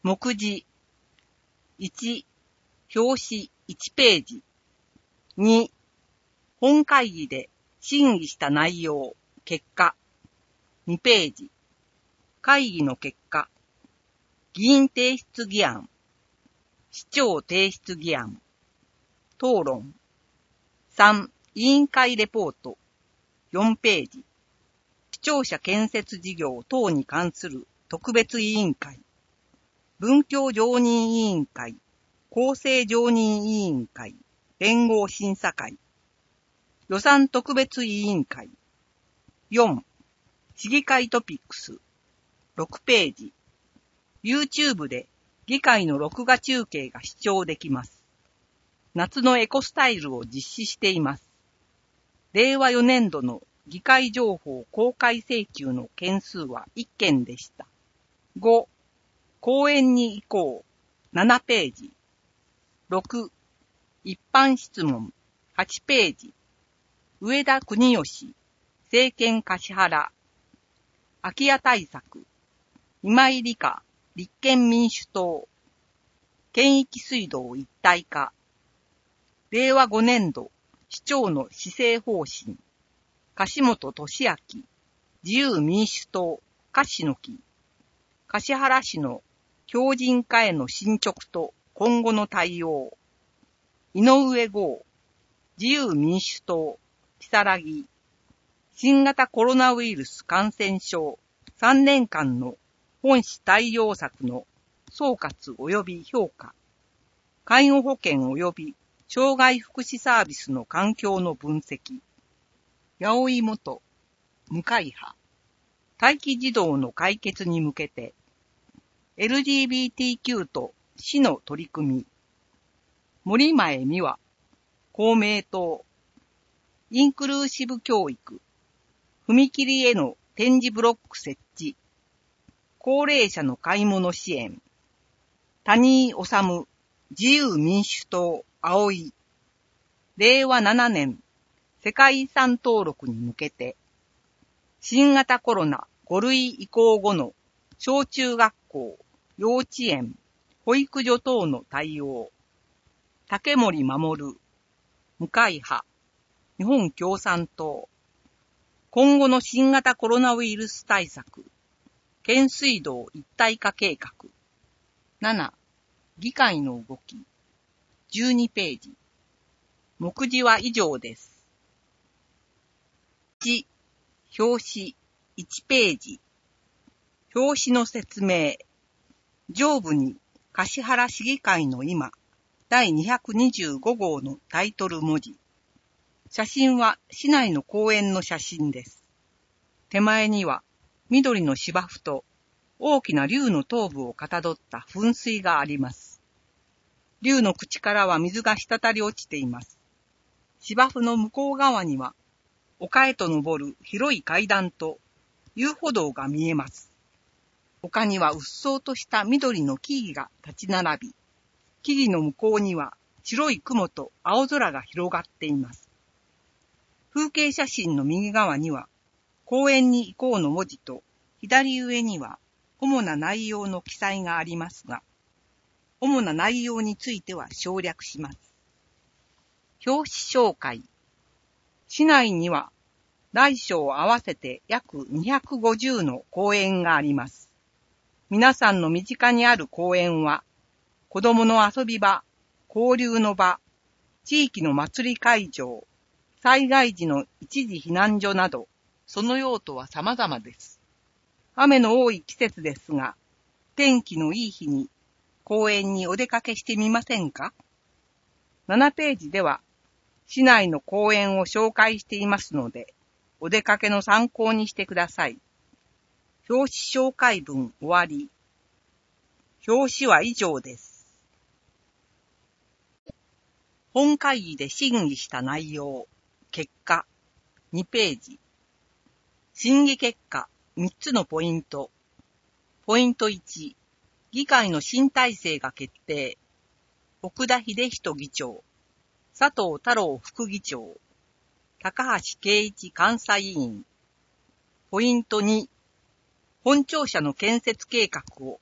目次。1、表紙1ページ。2、本会議で審議した内容、結果。2ページ。会議の結果。議員提出議案。市長提出議案。討論。3、委員会レポート。4ページ。視聴者建設事業等に関する特別委員会。文教常任委員会。公正常任委員会。連合審査会。予算特別委員会。4、市議会トピックス。6ページ。YouTube で議会の録画中継が視聴できます。夏のエコスタイルを実施しています。令和4年度の議会情報公開請求の件数は1件でした。5、講演に移行。7ページ。6、一般質問。8ページ。上田国義。政権橿原。空き家対策。今井理香。立憲民主党。県域水道一体化。令和5年度、市長の施政方針。樫本俊明。自由民主党。樫野木。橿原市の強靭化への進捗と今後の対応。井上剛。自由民主党。木更木。新型コロナウイルス感染症3年間の本市対応策の総括及び評価。介護保険及び障害福祉サービスの環境の分析。八尾元、向井派。待機児童の解決に向けて。LGBTQ と市の取り組み。森前美和。公明党。インクルーシブ教育。踏切への点字ブロック設置。高齢者の買い物支援。谷井治。自由民主党。葵。令和7年。世界遺産登録に向けて。新型コロナ5類移行後の小中学校、幼稚園、保育所等の対応。竹森守。向井派。日本共産党。今後の新型コロナウイルス対策。県水道一体化計画。7、議会の動き。12ページ。目次は以上です。1、表紙1ページ。表紙の説明。上部に橿原市議会の今、第225号のタイトル文字。写真は市内の公園の写真です。手前には緑の芝生と大きな竜の頭部をかたどった噴水があります。竜の口からは水が滴り落ちています。芝生の向こう側には丘へと登る広い階段と遊歩道が見えます。丘にはうっそうとした緑の木々が立ち並び、木々の向こうには白い雲と青空が広がっています。風景写真の右側には公園に行こうの文字と左上には主な内容の記載がありますが、主な内容については省略します。表紙紹介。市内には大小合わせて約250の公園があります。皆さんの身近にある公園は、子供の遊び場、交流の場、地域の祭り会場、災害時の一時避難所など、その用途は様々です。雨の多い季節ですが、天気のいい日に公園にお出かけしてみませんか？ 7 ページでは、市内の公園を紹介していますので、お出かけの参考にしてください。表紙紹介文終わり。表紙は以上です。本会議で審議した内容、結果、2ページ。審議結果、3つのポイント。ポイント1、議会の新体制が決定。奥田秀人議長、佐藤太郎副議長、高橋圭一監査委員。ポイント2、本庁舎の建設計画を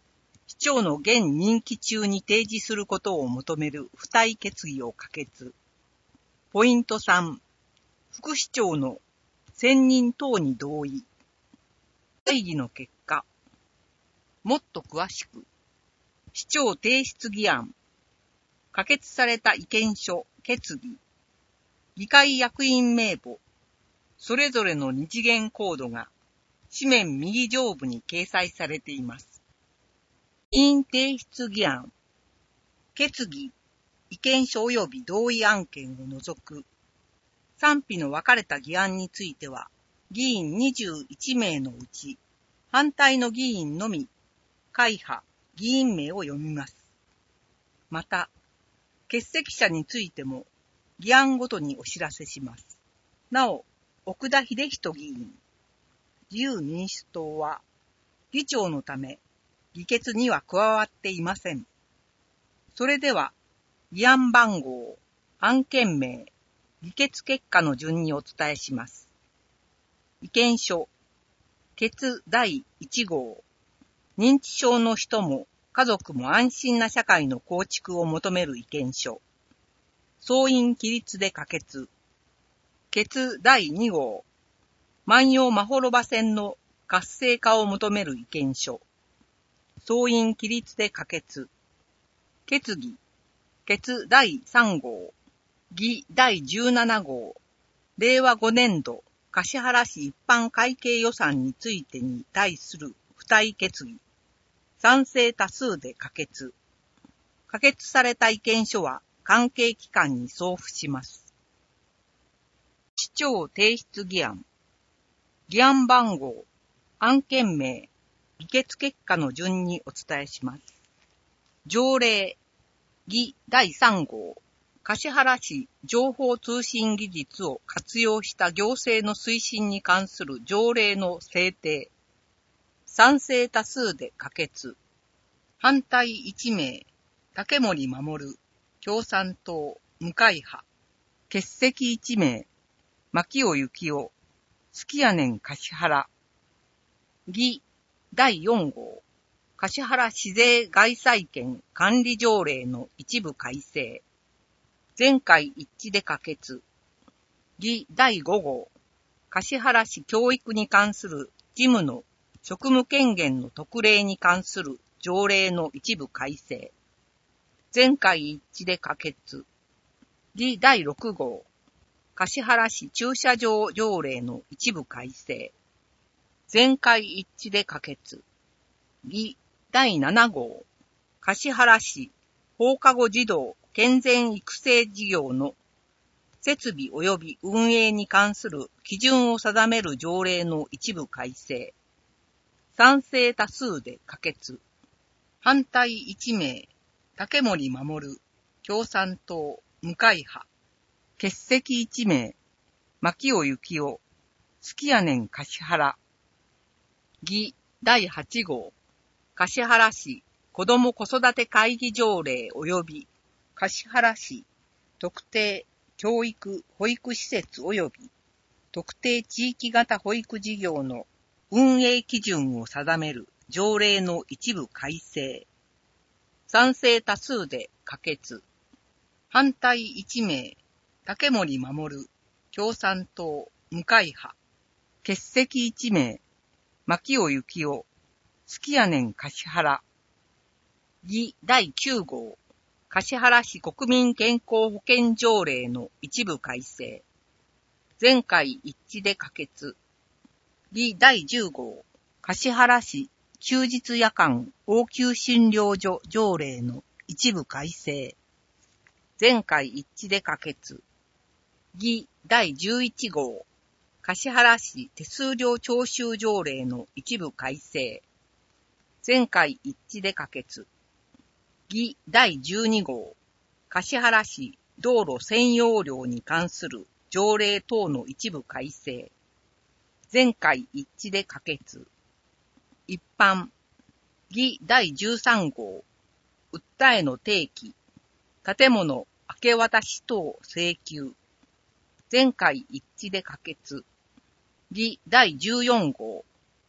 市長の現任期中に提示することを求める付帯決議を可決。ポイント3、副市長の選任等に同意。会議の結果、もっと詳しく、市長提出議案、可決された意見書、決議、議会役員名簿、それぞれの二次元コードが紙面右上部に掲載されています。議員提出議案、決議、意見書及び同意案件を除く、賛否の分かれた議案については、議員21名のうち、反対の議員のみ、会派、議員名を読みます。また、欠席者についても、議案ごとにお知らせします。なお、奥田秀人議員、自由民主党は、議長のため、議決には加わっていません。それでは、議案番号、案件名、議決結果の順にお伝えします。意見書、決第1号、認知症の人も家族も安心な社会の構築を求める意見書、総員起立で可決。決第2号、万葉まほろば線の活性化を求める意見書、総員起立で可決。決議、決第3号、議第17号、令和5年度橿原市一般会計予算についてに対する付帯決議、賛成多数で可決。可決された意見書は関係機関に送付します。市長提出議案、議案番号、案件名、議決結果の順にお伝えします。条例、議第3号、橿原市情報通信技術を活用した行政の推進に関する条例の制定。賛成多数で可決。反対1名、竹森守、共産党、無会派。欠席1名、牧尾幸男、好きやねん橿原。議第4号、橿原市税外債権管理条例の一部改正。全会一致で可決。議第5号、橿原市教育に関する事務の職務権限の特例に関する条例の一部改正。全会一致で可決。議第6号、橿原市駐車場条例の一部改正。全会一致で可決。議第7号、橿原市放課後児童健全育成事業の設備及び運営に関する基準を定める条例の一部改正。賛成多数で可決。反対1名、竹森守、共産党、無会派。欠席1名、牧尾幸男、好きやねん橿原。議第8号、橿原市子ども子育て会議条例及び橿原市特定教育保育施設及び特定地域型保育事業の運営基準を定める条例の一部改正。賛成多数で可決。反対1名、竹森守、共産党、無会派。欠席1名、牧尾幸男、好きやねん橿原。議第9号、橿原市国民健康保険条例の一部改正。全会一致で可決。議第10号、橿原市休日夜間応急診療所条例の一部改正。全会一致で可決。議第11号、橿原市手数料徴収条例の一部改正。全会一致で可決。議第12号、橿原市道路占用料に関する条例等の一部改正。全会一致で可決。一般、議第13号、訴えの提起、建物明け渡し等請求。全会一致で可決。議第14号、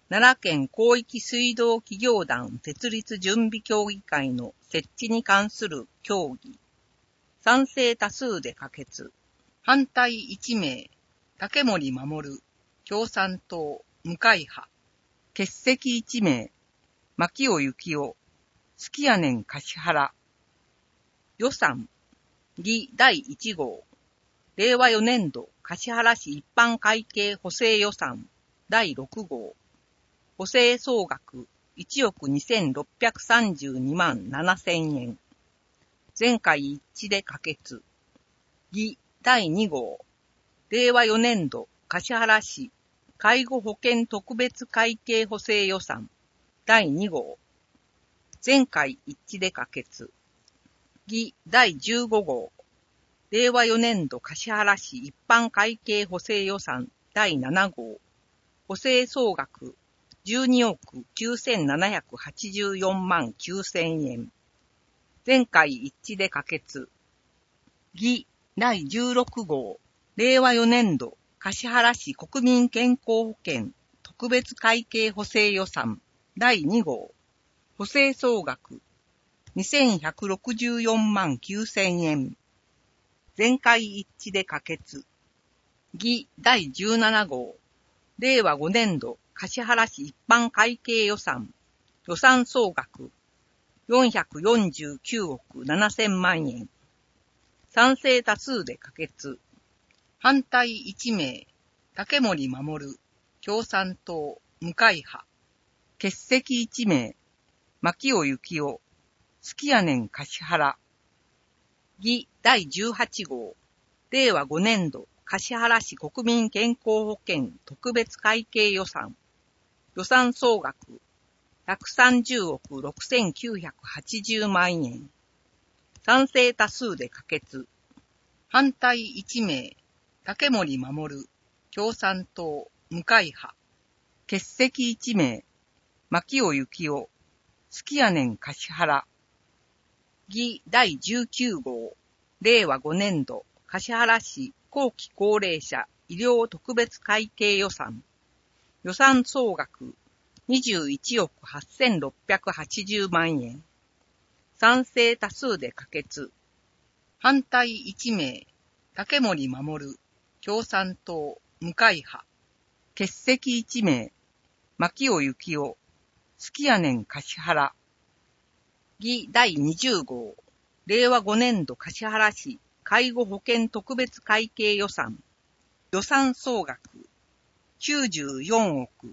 奈良県広域水道企業団設立準備協議会の設置に関する協議。賛成多数で可決。反対1名。竹森守。共産党。無会派。欠席1名。牧尾幸男。好きやねん橿原。予算。議第1号。令和4年度橿原市一般会計補正予算第6号。補正総額1億2632万7000円。全会一致で可決。議第2号。令和4年度橿原市介護保険特別会計補正予算第2号。全会一致で可決。議第15号。令和4年度橿原市一般会計補正予算第7号。補正総額12億9784万9000円。全会一致で可決。議第16号。令和4年度橿原市国民健康保険特別会計補正予算第2号。補正総額2164万9000円。全会一致で可決。議第17号。令和5年度橿原市一般会計予算。予算総額449億7000万円。賛成多数で可決。反対1名。竹森守。共産党。無会派。欠席1名。牧尾幸男。好きやねん橿原。議第18号。令和5年度橿原市国民健康保険特別会計予算。予算総額130億6980万円。賛成多数で可決。反対1名。竹森守。共産党。無会派。欠席1名。牧尾幸男。好きやねん橿原。議第19号。令和5年度橿原市後期高齢者医療特別会計予算。予算総額21億8680万円。賛成多数で可決。反対1名。竹森守。共産党。無会派。欠席1名。牧尾幸男。好きやねん橿原。議第20号。令和5年度橿原市介護保険特別会計予算。予算総額94億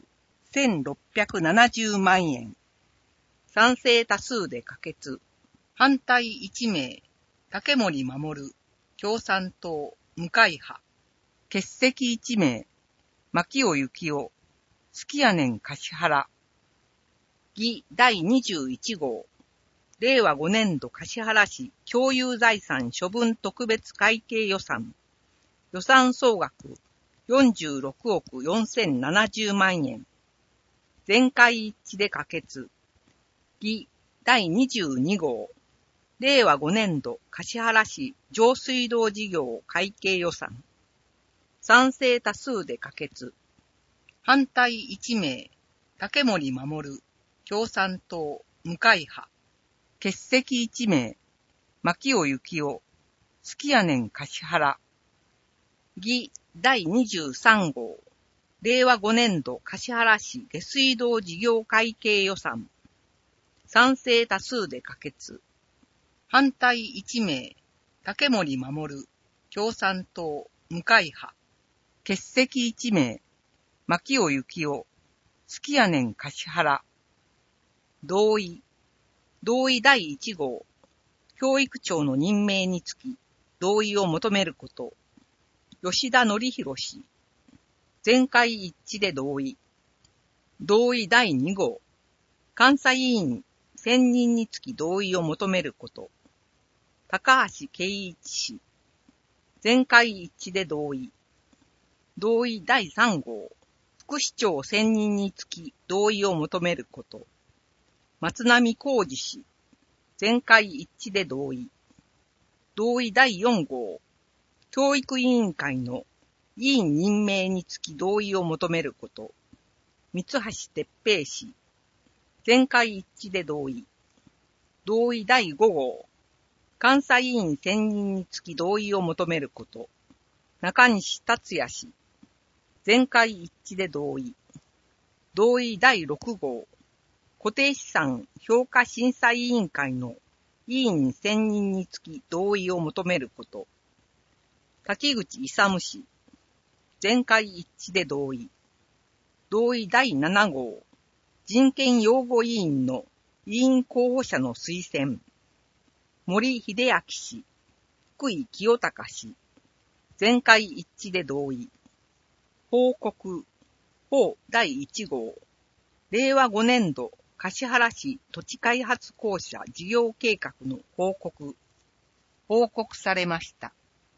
1670万円。賛成多数で可決。反対1名。竹森守。共産党。無会派。欠席1名。牧尾幸男。好きやねん橿原。議第21号。令和5年度橿原市共有財産処分特別会計予算。予算総額46億4070万円。全会一致で可決。議第22号。令和5年度橿原市上水道事業会計予算。賛成多数で可決。反対1名。竹森守。共産党。無会派。欠席1名。牧尾幸男。好きやねん橿原。議第23号。令和5年度橿原市下水道事業会計予算。賛成多数で可決。反対1名。竹森守。共産党。無会派。欠席1名。牧尾幸男。好きやねん橿原。同意。同意第1号。教育長の任命につき、同意を求めること。吉田則弘氏。全会一致で同意。同意第2号。監査委員選任につき同意を求めること。高橋圭一氏。全会一致で同意。同意第3号。副市長選任につき同意を求めること。松並浩二氏。全会一致で同意。同意第4号。教育委員会の委員任命につき同意を求めること。 三橋哲平氏、全会一致で同意。同意第5号、監査委員選任につき同意を求めること。中西達也氏、全会一致で同意。同意第6号、固定資産評価審査委員会の委員選任につき同意を求めること。滝口勇氏、全会一致で同意。同意第7号、人権擁護委員の委員候補者の推薦。森秀明氏、福井清隆氏、全会一致で同意。報告、法第1号、令和5年度橿原市土地開発公社事業計画の報告されました。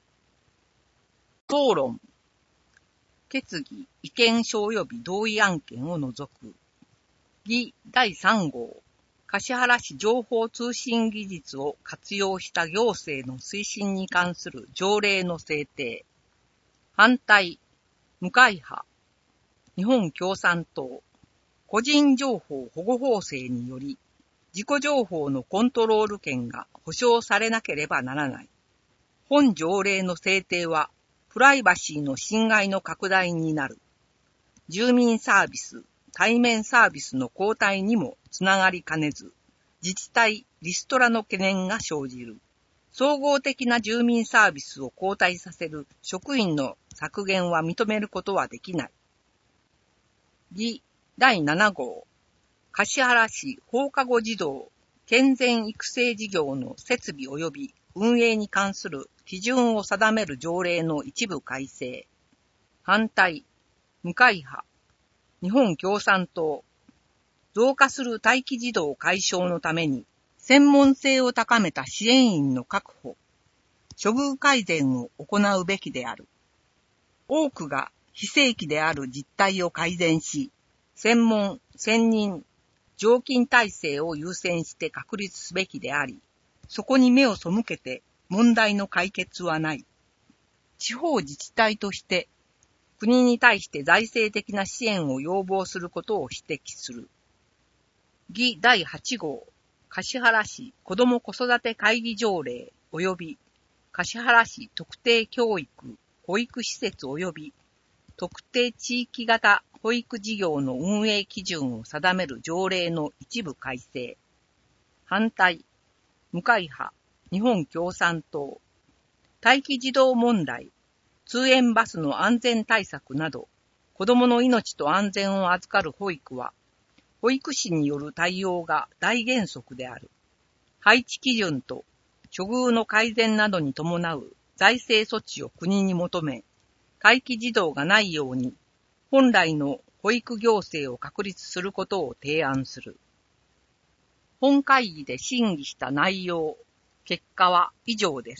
討論、決議、意見書及び同意案件を除く。議第3号、橿原市情報通信技術を活用した行政の推進に関する条例の制定。反対、無会派。日本共産党。個人情報保護法制により、自己情報のコントロール権が保障されなければならない。本条例の制定は、プライバシーの侵害の拡大になる。住民サービス、対面サービスの後退にもつながりかねず、自治体、リストラの懸念が生じる。総合的な住民サービスを後退させる職員の削減は認めることはできない。議第7号、橿原市放課後児童健全育成事業の設備及び運営に関する基準を定める条例の一部改正。反対、無会派。日本共産党。増加する待機児童解消のために、専門性を高めた支援員の確保、処遇改善を行うべきである。多くが非正規である実態を改善し、専門、専任、常勤体制を優先して確立すべきであり、そこに目を背けて問題の解決はない。地方自治体として、国に対して財政的な支援を要望することを指摘する。議第8号、橿原市子ども子育て会議条例及び橿原市特定教育、保育施設及び特定地域型保育事業の運営基準を定める条例の一部改正。反対、無会派、日本共産党。待機児童問題、通園バスの安全対策など、子供の命と安全を預かる保育は、保育士による対応が大原則である。配置基準と処遇の改善などに伴う財政措置を国に求め、待機児童がないように、本来の保育行政を確立することを提案する。本会議で審議した内容、結果は以上です。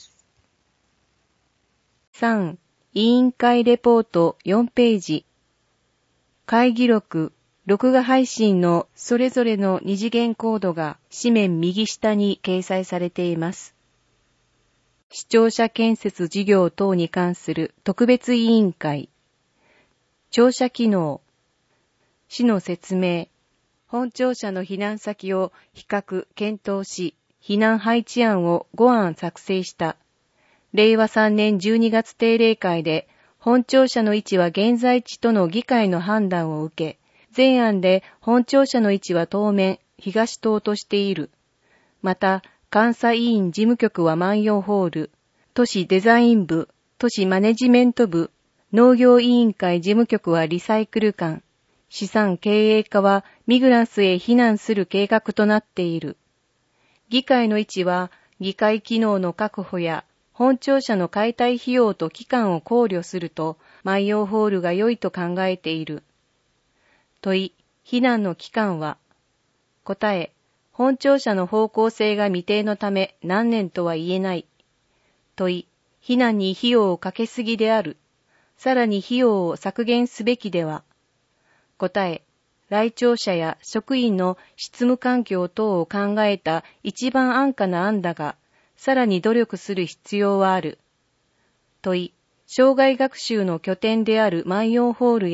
3. 委員会レポート4ページ。会議録、録画配信のそれぞれの二次元コードが紙面右下に掲載されています。視聴者建設事業等に関する特別委員会。聴者機能。市の説明。本庁舎の避難先を比較検討し、避難配置案を5案作成した。令和3年12月定例会で、本庁舎の位置は現在地との議会の判断を受け、前案で本庁舎の位置は当面、東棟としている。また、監査委員事務局は万葉ホール、都市デザイン部、都市マネジメント部、農業委員会事務局はリサイクル館、資産経営課はミグランスへ避難する計画となっている。議会の位置は、議会機能の確保や、本庁舎の解体費用と期間を考慮すると、万葉ホールが良いと考えている。問い、避難の期間は？答え、本庁舎の方向性が未定のため何年とは言えない。問い、避難に費用をかけすぎである。さらに費用を削減すべきでは？答え、来庁者や職員の執務環境等を考えた一番安価な案だが、さらに努力する必要はある。問い、生涯学習の拠点である万葉ホールへ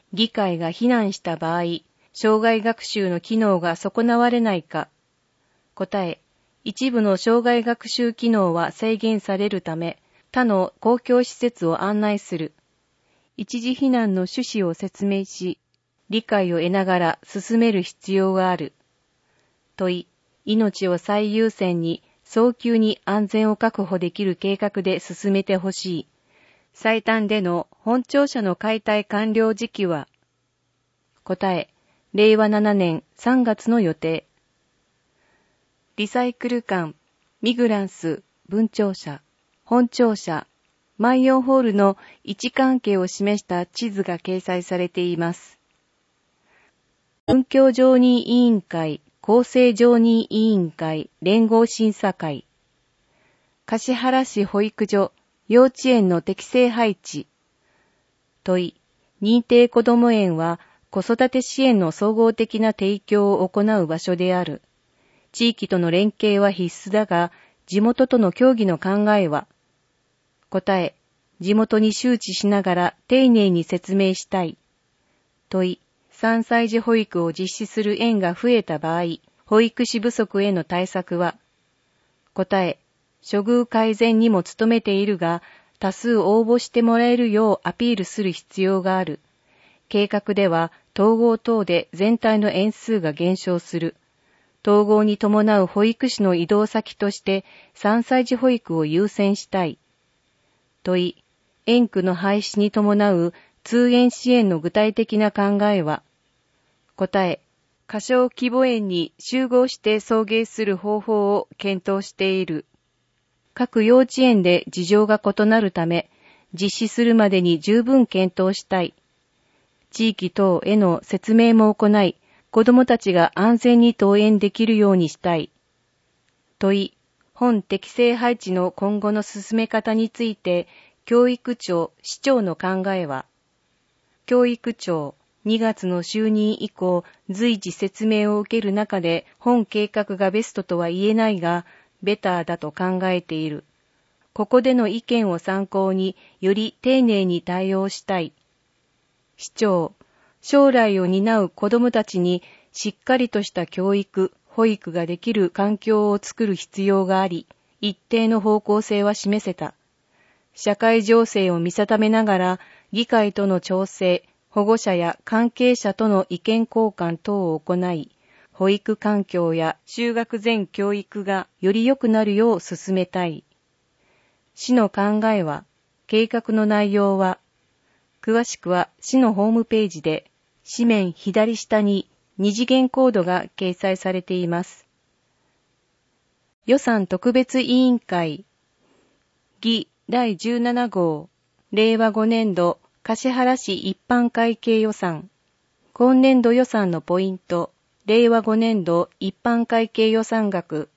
議会が非難した場合、生涯学習の機能が損なわれないか。答え、一部の生涯学習機能は制限されるため、他の公共施設を案内する。一時避難の趣旨を説明し、理解を得ながら進める必要がある。問い、命を最優先に早急に安全を確保できる計画で進めてほしい。最短での本庁舎の解体完了時期は？答え、令和7年3月の予定。リサイクル館、ミグランス、分庁舎、本庁舎、万葉ホールの位置関係を示した地図が掲載されています。文教常任委員会、厚生常任委員会、連合審査会。橿原市保育所、幼稚園の適正配置。問い、認定こども園は子育て支援の総合的な提供を行う場所である。地域との連携は必須だが、地元との協議の考えは？答え、地元に周知しながら丁寧に説明したい。問い、3歳児保育を実施する園が増えた場合、保育士不足への対策は？答え、処遇改善にも努めているが、多数応募してもらえるようアピールする必要がある。計画では、統合等で全体の園数が減少する。統合に伴う保育士の移動先として3歳児保育を優先したい。問い、園区の廃止に伴う通園支援の具体的な考えは？答え、過小規模園に集合して送迎する方法を検討している。各幼稚園で事情が異なるため、実施するまでに十分検討したい。地域等への説明も行い、子どもたちが安全に登園できるようにしたい。問い、本適正配置の今後の進め方について、教育庁、市長の考えは？教育庁、2月の就任以降、随時説明を受ける中で、本計画がベストとは言えないが、ベターだと考えている。ここでの意見を参考により丁寧に対応したい。市長、将来を担う子どもたちにしっかりとした教育、保育ができる環境を作る必要があり、一定の方向性は示せた。社会情勢を見定めながら、議会との調整、保護者や関係者との意見交換等を行い、保育環境や就学前教育がより良くなるよう進めたい。市の考えは、計画の内容は、詳しくは市のホームページで、紙面左下に二次元コードが掲載されています。予算特別委員会、議第17号、令和5年度橿原市一般会計予算。今年度予算のポイント、令和5年度一般会計予算額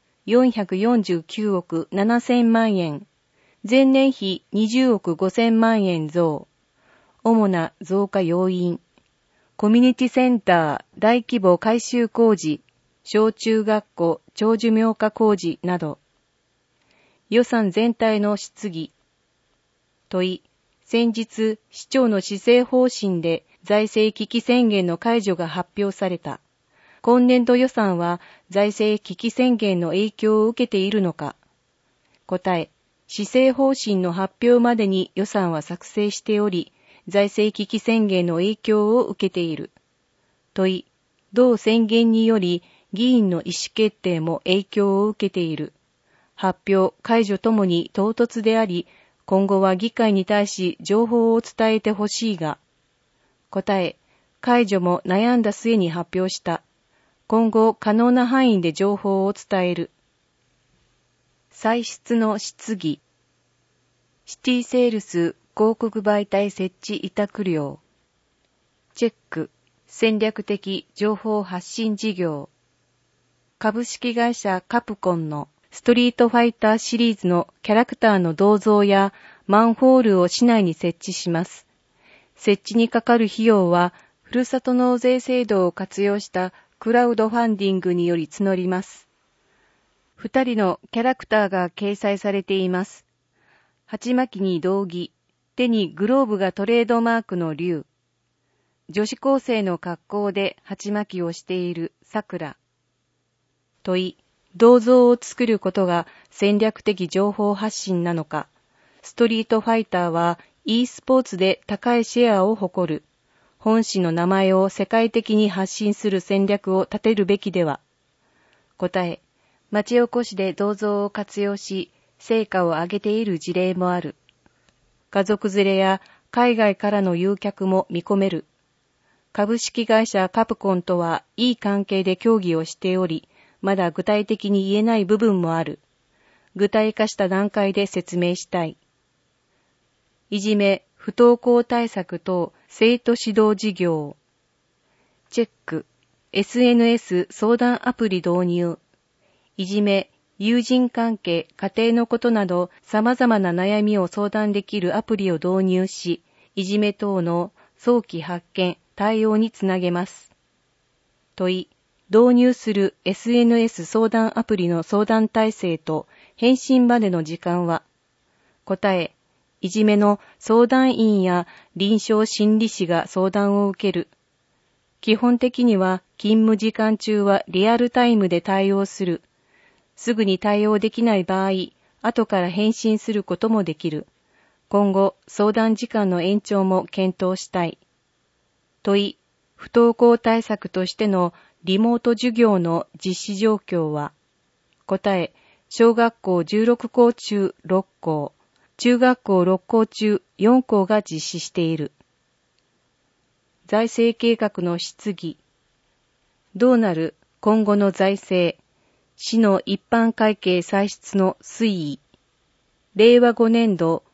449億7000万円。前年比20億5000万円増。主な増加要因。コミュニティセンター大規模改修工事、小中学校長寿命化工事など。予算全体の質疑。問い、先日、市長の施政方針で財政危機宣言の解除が発表された。今年度予算は財政危機宣言の影響を受けているのか。答え、施政方針の発表までに予算は作成しており、財政危機宣言の影響を受けている。問い、同宣言により議員の意思決定も影響を受けている。発表、解除ともに唐突であり、今後は議会に対し情報を伝えてほしいが。答え、解除も悩んだ末に発表した。今後可能な範囲で情報を伝える。歳出の質疑。シティセールス広告媒体設置委託料。チェック、戦略的情報発信事業。株式会社カプコンのストリートファイターシリーズのキャラクターの銅像やマンホールを市内に設置します。設置にかかる費用は、ふるさと納税制度を活用したクラウドファンディングにより募ります。2人のキャラクターが掲載されています。鉢巻きに道着、手にグローブがトレードマークの竜。 女子高生の格好で鉢巻きをしているさくら。問い、銅像を作ることが戦略的情報発信なのか。ストリートファイターは e スポーツで高いシェアを誇る。本誌の名前を世界的に発信する戦略を立てるべきでは。答え、町おこしで銅像を活用し、成果を上げている事例もある。家族連れや海外からの誘客も見込める。株式会社カプコンとはいい関係で協議をしており、まだ具体的に言えない部分もある。具体化した段階で説明したい。いじめ、不登校対策等生徒指導事業。チェック、SNS 相談アプリ導入。いじめ、友人関係、家庭のことなど様々な悩みを相談できるアプリを導入し、いじめ等の早期発見、対応につなげます。問い、導入する SNS 相談アプリの相談体制と返信までの時間は。答え、いじめの相談員や臨床心理士が相談を受ける。基本的には勤務時間中はリアルタイムで対応する。すぐに対応できない場合、後から返信することもできる。今後、相談時間の延長も検討したい。問い、不登校対策としてのリモート授業の実施状況は。答え、小学校16校中6校、中学校6校中4校が実施している。財政計画の質疑。どうなる今後の財政。市の一般会計歳出の推移。令和5年度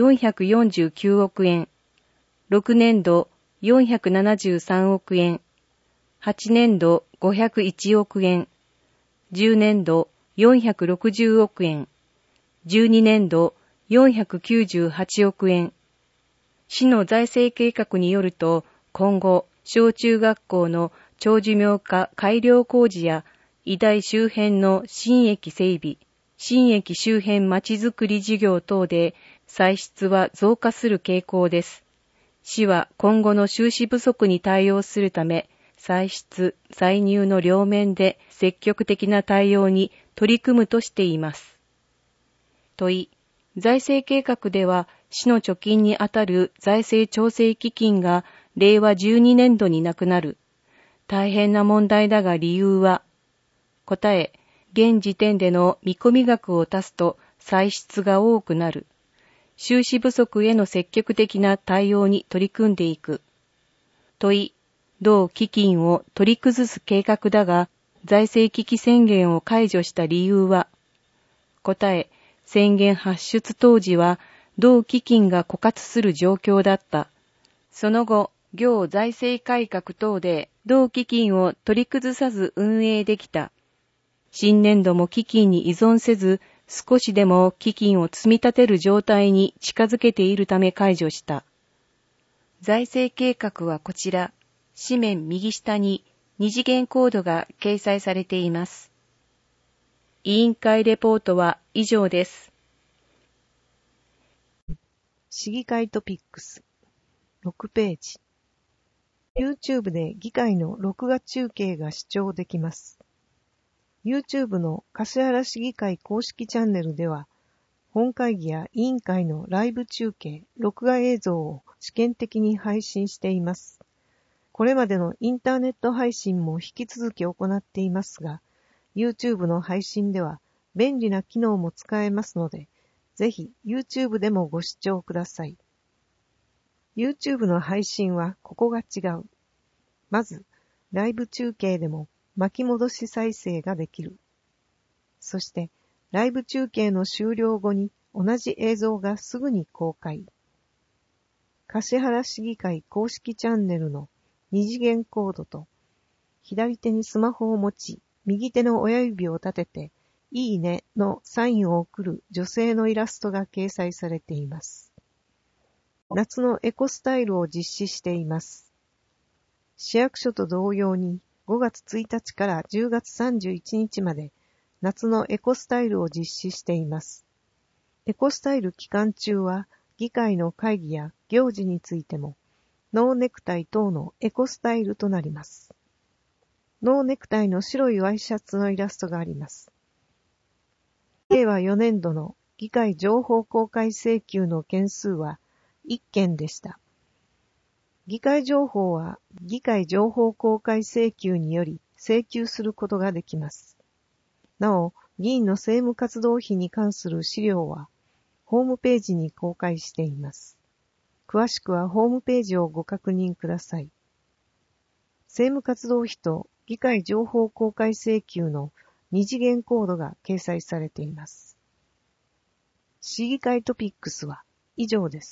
449億円。6年度473億円。8年度501億円。10年度460億円。12年度498億円。市の財政計画によると、今後、小中学校の長寿命化改良工事や、医大周辺の新駅整備、新駅周辺まちづくり事業等で、歳出は増加する傾向です。市は今後の収支不足に対応するため、歳出・歳入の両面で積極的な対応に取り組むとしています。問い、財政計画では市の貯金にあたる財政調整基金が令和12年度になくなる。大変な問題だが理由は。答え、現時点での見込み額を足すと歳出が多くなる。収支不足への積極的な対応に取り組んでいく。問い、同基金を取り崩す計画だが、財政危機宣言を解除した理由は。答え、宣言発出当時は、同基金が枯渇する状況だった。その後、行財政改革等で、同基金を取り崩さず運営できた。新年度も基金に依存せず、少しでも基金を積み立てる状態に近づけているため解除した。財政計画はこちら、紙面右下に二次元コードが掲載されています。委員会レポートは以上です。 市議会トピックス6ページ。YouTube で議会の録画中継が視聴できます。YouTube の橿原市議会公式チャンネルでは、本会議や委員会のライブ中継、録画映像を試験的に配信しています。これまでのインターネット配信も引き続き行っていますが、YouTube の配信では便利な機能も使えますので、ぜひ YouTube でもご視聴ください。YouTube の配信はここが違う。まず、ライブ中継でも巻き戻し再生ができる。そして、ライブ中継の終了後に同じ映像がすぐに公開。橿原市議会公式チャンネルの二次元コードと、左手にスマホを持ち、右手の親指を立てて、いいねのサインを送る女性のイラストが掲載されています。夏のエコスタイルを実施しています。市役所と同様に5月1日から10月31日まで夏のエコスタイルを実施しています。エコスタイル期間中は議会の会議や行事についてもノーネクタイ等のエコスタイルとなります。ノーネクタイの白いワイシャツのイラストがあります。令和4年度の議会情報公開請求の件数は1件でした。議会情報は議会情報公開請求により請求することができます。なお、議員の政務活動費に関する資料はホームページに公開しています。詳しくはホームページをご確認ください。政務活動費と議会情報公開請求の二次元コードが掲載されています。市議会トピックスは以上です。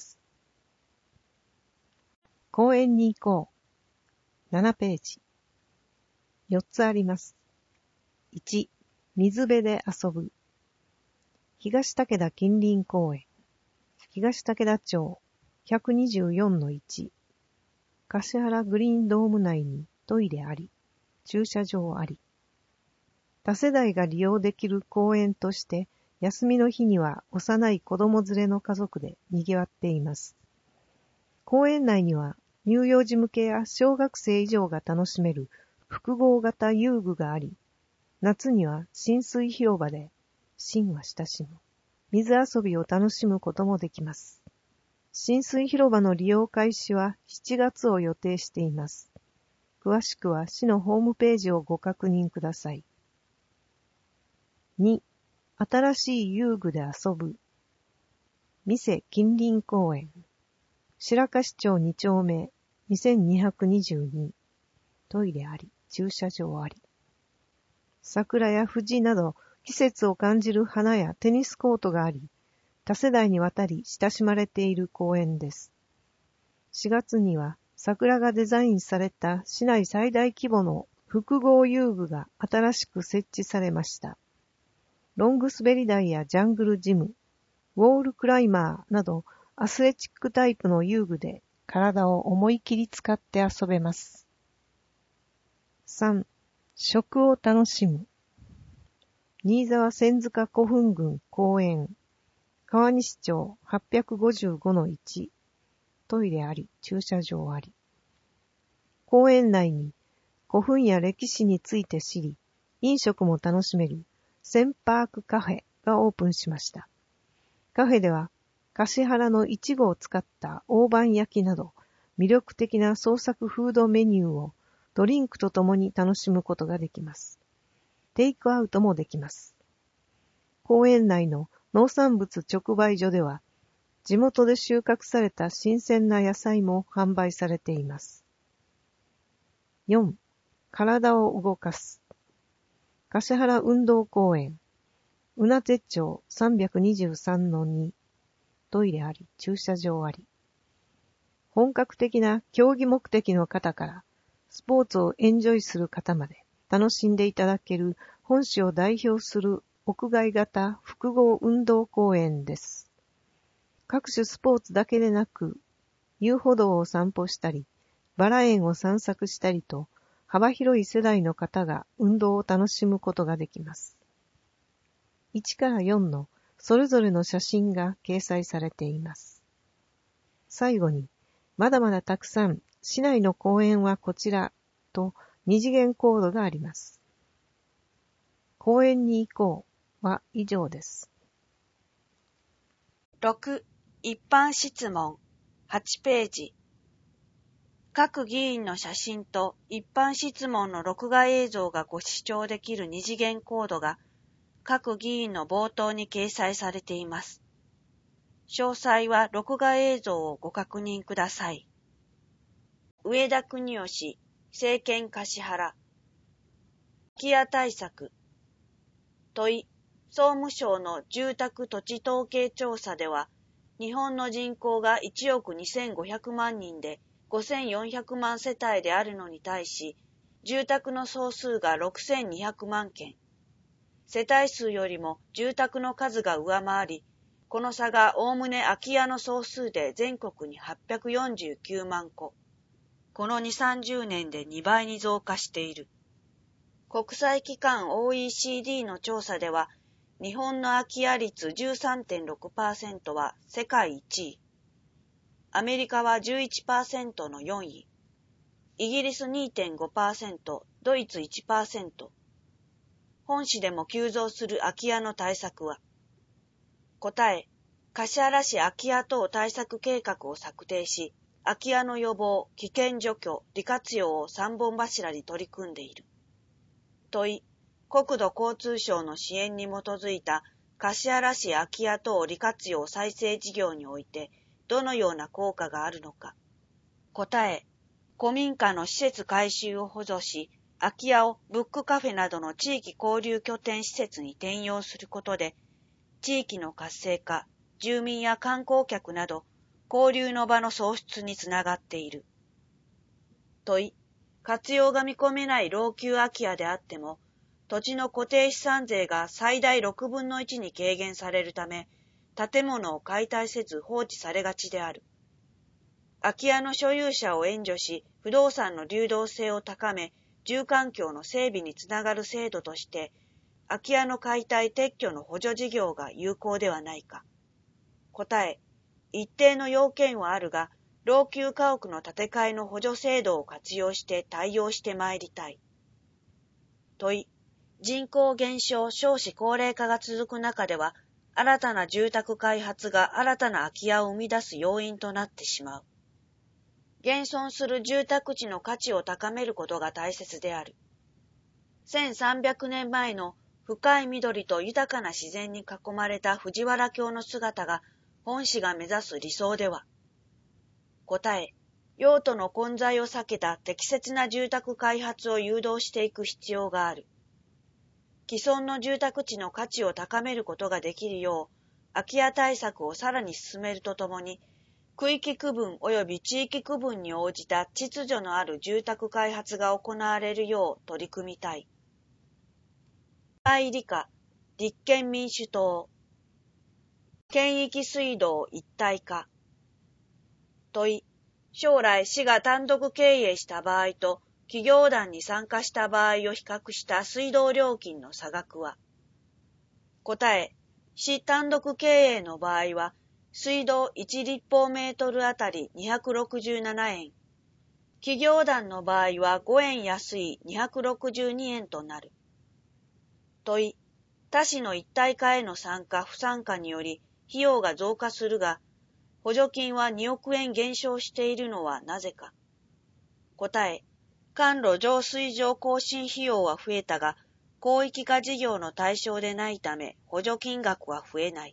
公園に行こう。7ページ。4つあります。1、水辺で遊ぶ。東武田近隣公園。東武田町 124-1。橿原グリーンドーム内にトイレあり、駐車場あり。多世代が利用できる公園として、休みの日には幼い子供連れの家族で賑わっています。公園内には乳幼児向けや小学生以上が楽しめる複合型遊具があり、夏には浸水広場で浸は親しむ水遊びを楽しむこともできます。浸水広場の利用開始は7月を予定しています。詳しくは市のホームページをご確認ください。2、新しい遊具で遊ぶ。店近隣公園。白樫町2丁目2222。トイレあり、駐車場あり。桜や藤など季節を感じる花やテニスコートがあり、多世代にわたり親しまれている公園です。4月には桜がデザインされた市内最大規模の複合遊具が新しく設置されました。ロング滑り台やジャングルジム、ウォールクライマーなどアスレチックタイプの遊具で体を思い切り使って遊べます。3、食を楽しむ。新沢千塚古墳群公園。川西町 855-1。トイレあり、駐車場あり。公園内に古墳や歴史について知り、飲食も楽しめるセンパークカフェがオープンしました。カフェでは、橿原のイチゴを使った大判焼きなど、魅力的な創作フードメニューをドリンクとともに楽しむことができます。テイクアウトもできます。公園内の農産物直売所では、地元で収穫された新鮮な野菜も販売されています。4. 体を動かす。橿原運動公園。宇名瀬町 323-2。トイレあり、駐車場あり。本格的な競技目的の方から、スポーツをエンジョイする方まで楽しんでいただける本市を代表する屋外型複合運動公園です。各種スポーツだけでなく、遊歩道を散歩したり、バラ園を散策したりと、幅広い世代の方が運動を楽しむことができます。1から4のそれぞれの写真が掲載されています。最後に、まだまだたくさん市内の公園はこちらと二次元コードがあります。公園に行こうは以上です。 6. 一般質問8ページ。各議員の写真と一般質問の録画映像がご視聴できる二次元コードが各議員の冒頭に掲載されています。詳細は録画映像をご確認ください。上田国義、政権橿原。空き家対策。問い、総務省の住宅土地統計調査では、日本の人口が1億2500万人で5400万世帯であるのに対し、住宅の総数が6200万件。世帯数よりも住宅の数が上回り、この差がおおむね空き家の総数で全国に849万戸。この2、30年で2倍に増加している。国際機関 OECD の調査では、日本の空き家率 13.6% は世界1位。 アメリカは 11% の4位、イギリス 2.5%、ドイツ 1%。本市でも急増する空き家の対策は、答え、橿原市空き家等対策計画を策定し、空き家の予防、危険除去、利活用を3本柱に取り組んでいる。問い、国土交通省の支援に基づいた橿原市空き家等利活用再生事業において、どのような効果があるのか。答え、古民家の施設改修を補助し、空き家をブックカフェなどの地域交流拠点施設に転用することで、地域の活性化、住民や観光客など、交流の場の創出につながっている。問い、活用が見込めない老朽空き家であっても、土地の固定資産税が最大6分の1に軽減されるため、建物を解体せず放置されがちである。空き家の所有者を援助し、不動産の流動性を高め、住環境の整備につながる制度として、空き家の解体撤去の補助事業が有効ではないか。答え、一定の要件はあるが、老朽家屋の建て替えの補助制度を活用して対応してまいりたい。問い、人口減少、少子高齢化が続く中では、新たな住宅開発が新たな空き家を生み出す要因となってしまう。現存する住宅地の価値を高めることが大切である。1300年前の深い緑と豊かな自然に囲まれた藤原京の姿が本市が目指す理想では。答え、用途の混在を避けた適切な住宅開発を誘導していく必要がある。既存の住宅地の価値を高めることができるよう、空き家対策をさらに進めるとともに、区域区分及び地域区分に応じた秩序のある住宅開発が行われるよう取り組みたい。愛理科、立憲民主党。県域水道一体化。問い、将来市が単独経営した場合と企業団に参加した場合を比較した水道料金の差額は。答え、市単独経営の場合は、水道1立方メートルあたり267円。企業団の場合は5円安い262円となる。問い、他市の一体化への参加・不参加により費用が増加するが、補助金は2億円減少しているのはなぜか。答え、管路浄水場更新費用は増えたが、広域化事業の対象でないため補助金額は増えない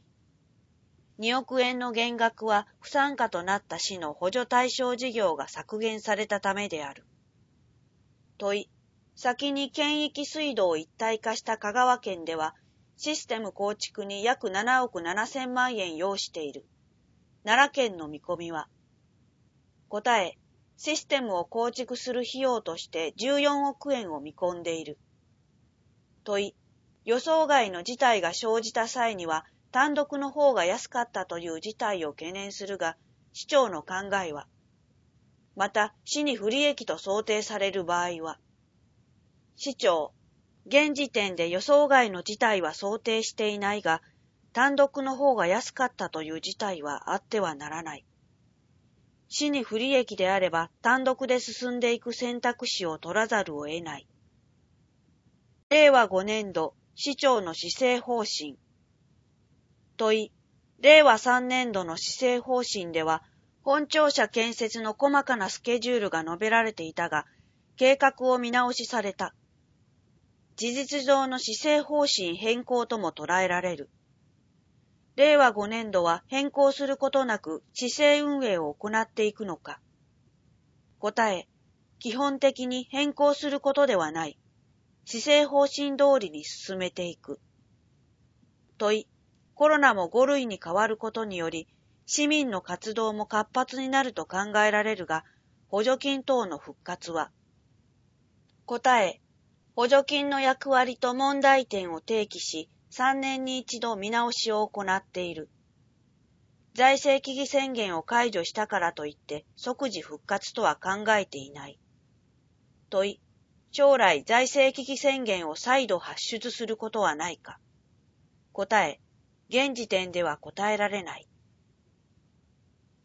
。2億円の減額は不参加となった市の補助対象事業が削減されたためである。問い、先に県域水道を一体化した香川県では、システム構築に約7億7千万円要している。奈良県の見込みは。答え、システムを構築する費用として14億円を見込んでいる。問い、予想外の事態が生じた際には、単独の方が安かったという事態を懸念するが、市長の考えは。また、市に不利益と想定される場合は。市長、現時点で予想外の事態は想定していないが、単独の方が安かったという事態はあってはならない。市に不利益であれば単独で進んでいく選択肢を取らざるを得ない。令和5年度市長の施政方針。問い、令和3年度の施政方針では、本庁舎建設の細かなスケジュールが述べられていたが、計画を見直しされた。事実上の施政方針変更とも捉えられる。令和5年度は変更することなく市政運営を行っていくのか。答え、基本的に変更することではない。施政方針通りに進めていく。問い、コロナも5類に変わることにより、市民の活動も活発になると考えられるが、補助金等の復活は。答え、補助金の役割と問題点を提起し、3年に一度見直しを行っている。財政危機宣言を解除したからといって即時復活とは考えていない。問い、将来財政危機宣言を再度発出することはないか。答え、現時点では答えられない。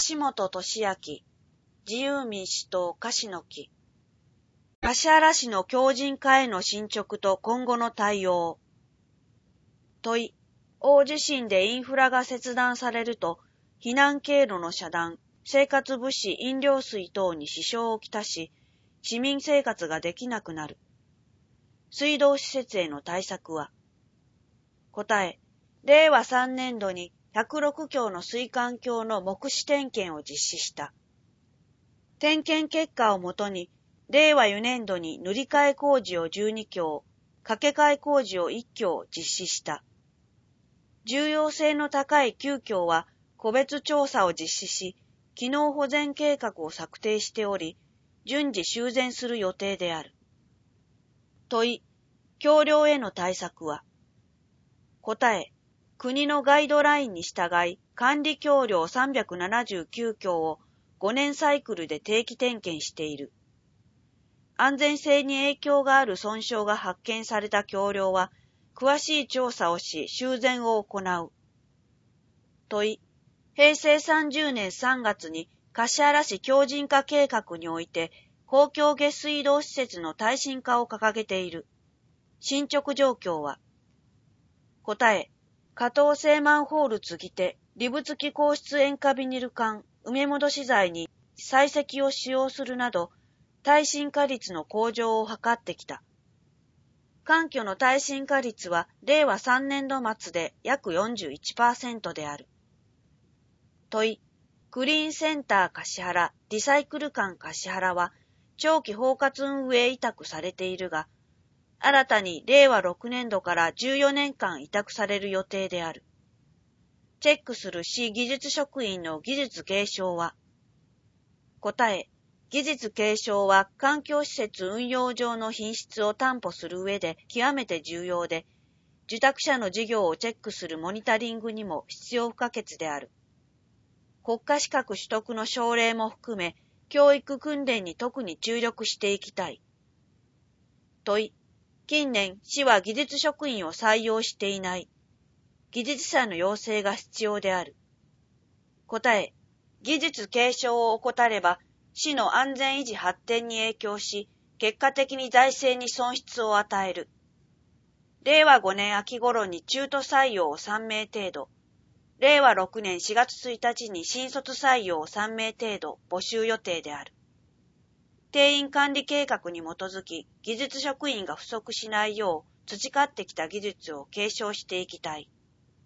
橋本俊明、自由民主党樫野木。橿原市の強靭化への進捗と今後の対応。問い、大地震でインフラが切断されると、避難経路の遮断、生活物資、飲料水等に支障をきたし、市民生活ができなくなる。水道施設への対策は。答え、令和3年度に106橋の水管橋の目視点検を実施した。点検結果をもとに、令和4年度に塗り替え工事を12橋、架け替え工事を1橋実施した。重要性の高い9橋は個別調査を実施し、機能保全計画を策定しており、順次修繕する予定である。問い、橋梁への対策は。答え、国のガイドラインに従い、管理橋梁379橋を5年サイクルで定期点検している。安全性に影響がある損傷が発見された橋梁は、詳しい調査をし、修繕を行う。問い、平成30年3月に橿原市強靭化計画において、公共下水道施設の耐震化を掲げている。進捗状況は。答え、可透性マンホール継ぎ手、リブ付き硬質塩化ビニル管、埋め戻し材に砕石を使用するなど、耐震化率の向上を図ってきた。環境の耐震化率は令和3年度末で約 41% である。問い、クリーンセンター橿原、リサイクル館橿原は長期包括運営委託されているが、新たに令和6年度から14年間委託される予定である。チェックする市技術職員の技術継承は。答え、技術継承は環境施設運用上の品質を担保する上で極めて重要で、受託者の事業をチェックするモニタリングにも必要不可欠である。国家資格取得の奨励も含め、教育訓練に特に注力していきたい。問い、近年、市は技術職員を採用していない。技術者の養成が必要である。答え、技術継承を怠れば、市の安全維持発展に影響し、結果的に財政に損失を与える。令和5年秋頃に中途採用を3名程度、令和6年4月1日に新卒採用を3名程度募集予定である。定員管理計画に基づき、技術職員が不足しないよう培ってきた技術を継承していきたい。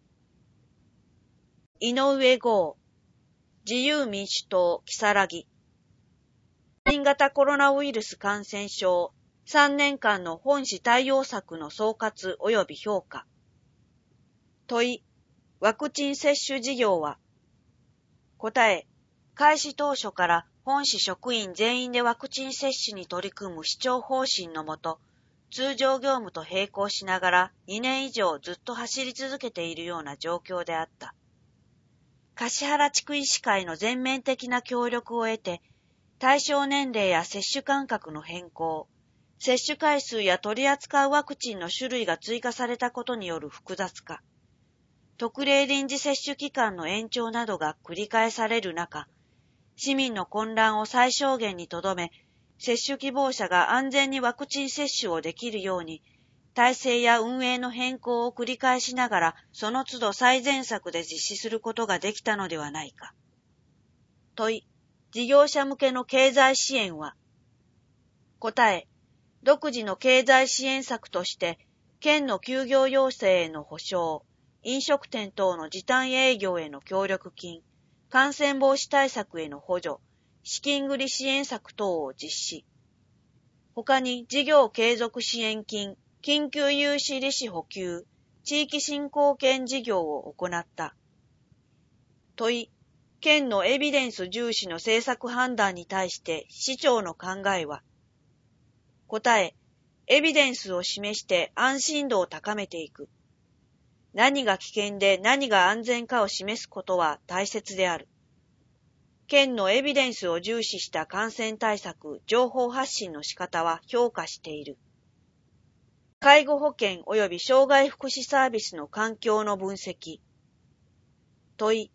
井上剛、自由民主党木更木。新型コロナウイルス感染症3年間の本市対応策の総括及び評価。問い、ワクチン接種事業は。答え、開始当初から本市職員全員でワクチン接種に取り組む市長方針のもと、通常業務と並行しながら2年以上ずっと走り続けているような状況であった。橿原地区医師会の全面的な協力を得て、対象年齢や接種間隔の変更、接種回数や取り扱うワクチンの種類が追加されたことによる複雑化、特例臨時接種期間の延長などが繰り返される中、市民の混乱を最小限にとどめ、接種希望者が安全にワクチン接種をできるように、体制や運営の変更を繰り返しながら、その都度最善策で実施することができたのではないか。問い、事業者向けの経済支援は。答え、独自の経済支援策として、県の休業要請への補償、飲食店等の時短営業への協力金、感染防止対策への補助、資金繰り支援策等を実施。他に事業継続支援金、緊急融資利子補給、地域振興券事業を行った。問い、県のエビデンス重視の政策判断に対して市長の考えは。答え、エビデンスを示して安心度を高めていく。何が危険で何が安全かを示すことは大切である。県のエビデンスを重視した感染対策、情報発信の仕方は評価している。介護保険及び障害福祉サービスの環境の分析。問い、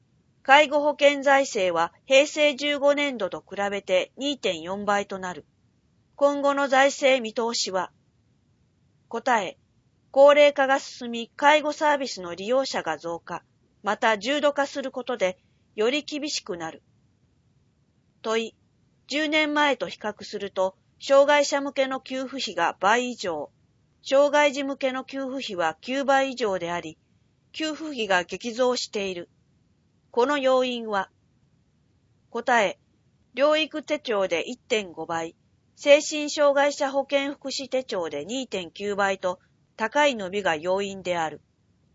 介護保険財政は平成15年度と比べて 2.4 倍となる。今後の財政見通しは、答え、高齢化が進み、介護サービスの利用者が増加、また重度化することで、より厳しくなる。問い、10年前と比較すると、障害者向けの給付費が倍以上、障害児向けの給付費は9倍以上であり、給付費が激増している。この要因は、答え、療育手帳で 1.5 倍、精神障害者保健福祉手帳で 2.9 倍と高い伸びが要因である。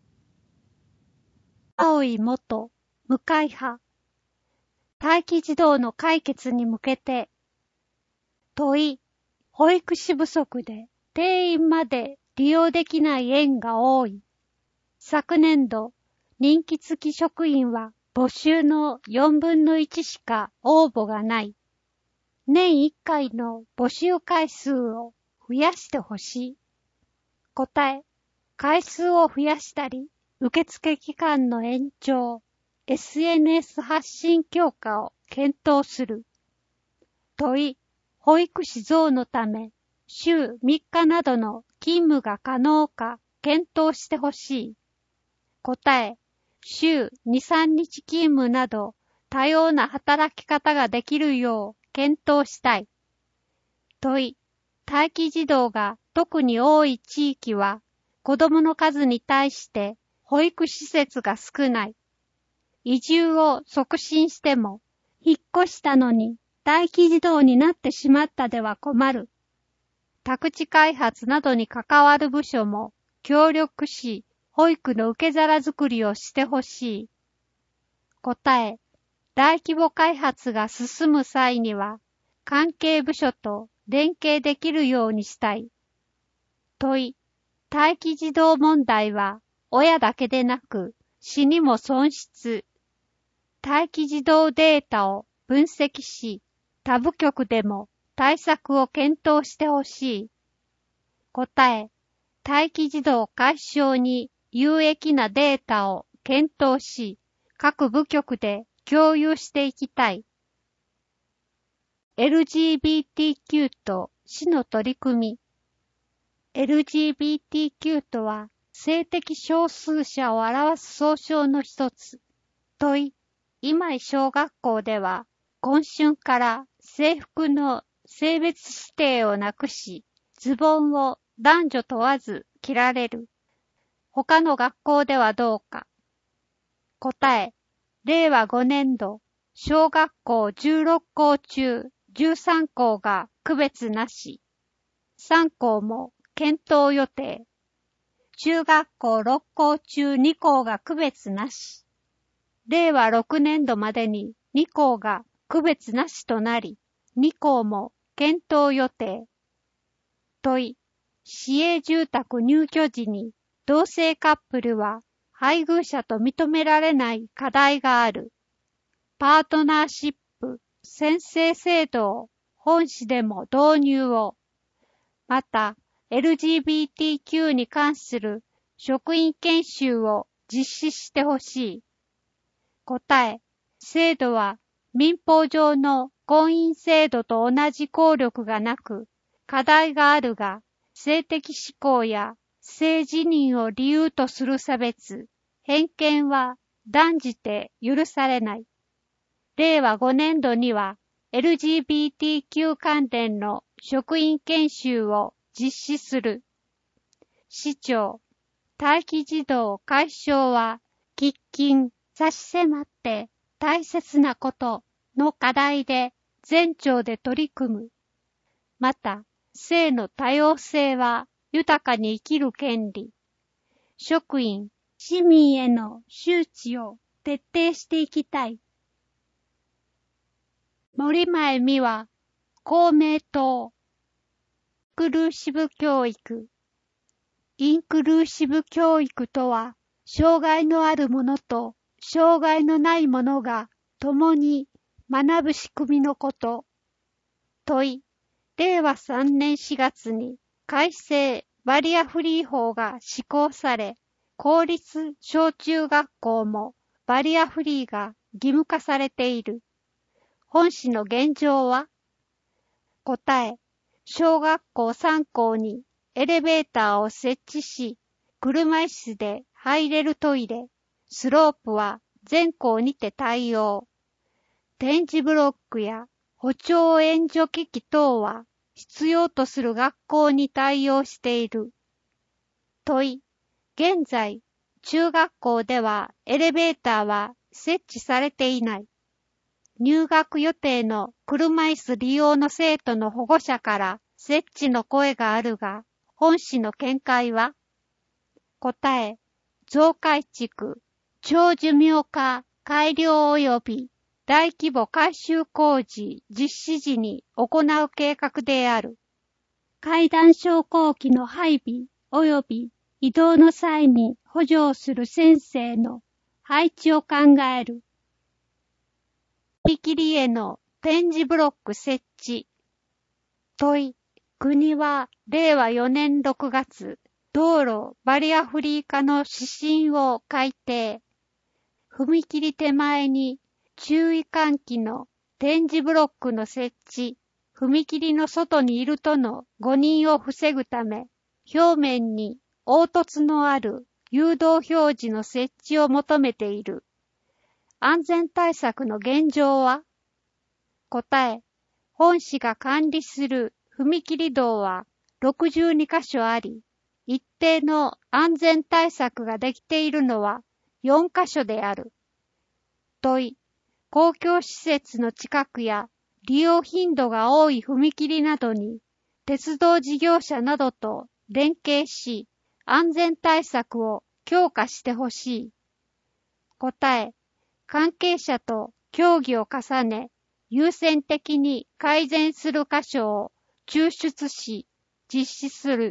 青井元無会派待機児童の解決に向けて問い、保育士不足で定員まで利用できない園が多い。昨年度、任期付き職員は募集の4分の1しか応募がない。年1回の募集回数を増やしてほしい。答え、回数を増やしたり、受付期間の延長、SNS 発信強化を検討する。問い、保育士増のため、週3日などの勤務が可能か検討してほしい。答え、週2、3日勤務など多様な働き方ができるよう検討したい。問い、待機児童が特に多い地域は子どもの数に対して保育施設が少ない。移住を促進しても、引っ越したのに待機児童になってしまったでは困る。宅地開発などに関わる部署も協力し、保育の受け皿づくりをしてほしい。答え、大規模開発が進む際には、関係部署と連携できるようにしたい。問い、待機児童問題は親だけでなく市にも損失。待機児童データを分析し、他部局でも対策を検討してほしい。答え、待機児童解消に有益なデータを検討し、各部局で共有していきたい。LGBTQ と市の取り組み。LGBTQ とは性的少数者を表す総称の一つ。問い、今井小学校では今春から制服の性別指定をなくし、ズボンを男女問わず着られる。他の学校ではどうか。答え、令和5年度、小学校16校中13校が区別なし。3校も検討予定。中学校6校中2校が区別なし。令和6年度までに2校が区別なしとなり、2校も検討予定。問い、市営住宅入居時に同性カップルは配偶者と認められない課題がある。パートナーシップ宣誓制度を本市でも導入を。また、LGBTQ に関する職員研修を実施してほしい。答え、制度は民法上の婚姻制度と同じ効力がなく、課題があるが、性的指向や性自認を理由とする差別、偏見は断じて許されない。令和5年度には LGBTQ 関連の職員研修を実施する。市長、待機児童解消は喫緊差し迫って大切なことの課題で全庁で取り組む。また、性の多様性は豊かに生きる権利。職員、市民への周知を徹底していきたい。森前美和、公明党。インクルーシブ教育。インクルーシブ教育とは、障害のある者と障害のない者が共に学ぶ仕組みのこと。問い、令和3年4月に改正バリアフリー法が施行され、公立小中学校もバリアフリーが義務化されている。本市の現状は？答え、小学校3校にエレベーターを設置し、車椅子で入れるトイレ、スロープは全校にて対応。点字ブロックや歩調援助機器等は必要とする学校に対応している。問い、現在、中学校ではエレベーターは設置されていない。入学予定の車椅子利用の生徒の保護者から設置の声があるが、本市の見解は？答え、増改築、長寿命化、改良及び大規模改修工事実施時に行う計画である。階段昇降機の配備及び移動の際に補助をする先生の配置を考える。踏切への点字ブロック設置。問い、国は令和4年6月、道路バリアフリー化の指針を改定。踏切手前に注意喚起の点字ブロックの設置、踏切の外にいるとの誤認を防ぐため、表面に凹凸のある誘導表示の設置を求めている。安全対策の現状は？答え、本市が管理する踏切道は62カ所あり、一定の安全対策ができているのは4カ所である。問い、公共施設の近くや利用頻度が多い踏切などに鉄道事業者などと連携し安全対策を強化してほしい。答え、関係者と協議を重ね優先的に改善する箇所を抽出し実施する。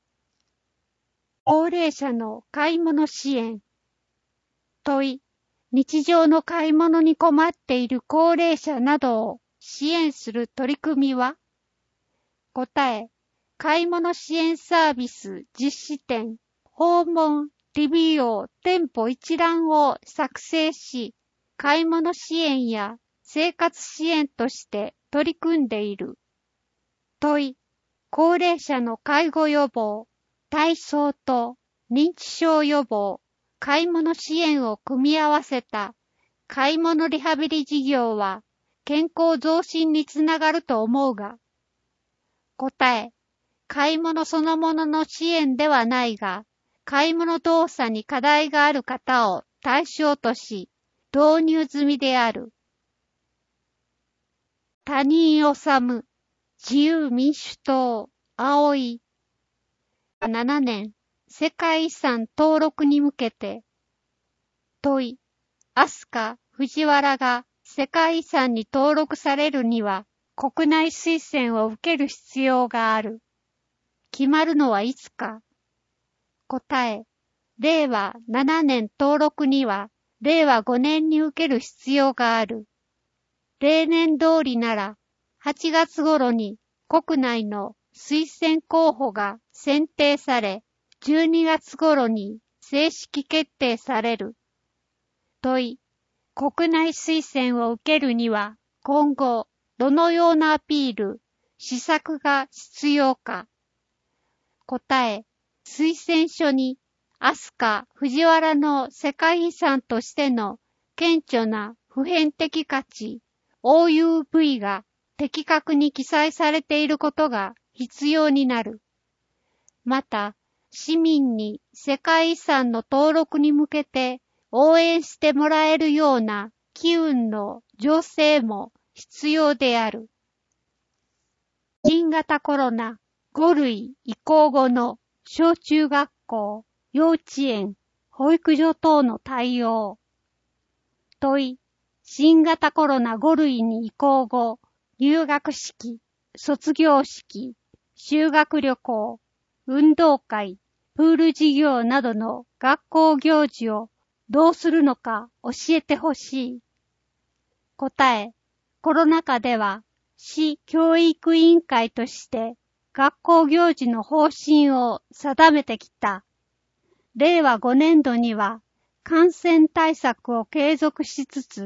高齢者の買い物支援。問い、日常の買い物に困っている高齢者などを支援する取り組みは？答え、買い物支援サービス実施店、訪問、リビオ店舗一覧を作成し、買い物支援や生活支援として取り組んでいる。問い、高齢者の介護予防、体操と認知症予防、買い物支援を組み合わせた買い物リハビリ事業は健康増進につながると思うが。答え、買い物そのものの支援ではないが、買い物動作に課題がある方を対象とし、導入済みである。谷井治、自由民主党、葵。7年、世界遺産登録に向けて。問い、飛鳥、藤原が世界遺産に登録されるには、国内推薦を受ける必要がある。決まるのはいつか？答え、令和7年登録には、令和5年に受ける必要がある。例年通りなら、8月頃に国内の推薦候補が選定され、12月頃に正式決定される。問い、国内推薦を受けるには、今後、どのようなアピール、施策が必要か？答え、推薦書に、飛鳥、藤原の世界遺産としての顕著な普遍的価値、OUV が的確に記載されていることが必要になる。また、市民に世界遺産の登録に向けて応援してもらえるような機運の醸成も必要である。新型コロナ5類移行後の小中学校、幼稚園、保育所等の対応。問い、新型コロナ5類に移行後、入学式、卒業式、修学旅行、運動会、プール事業などの学校行事をどうするのか教えてほしい。答え、コロナ禍では市教育委員会として学校行事の方針を定めてきた。令和5年度には感染対策を継続しつつ、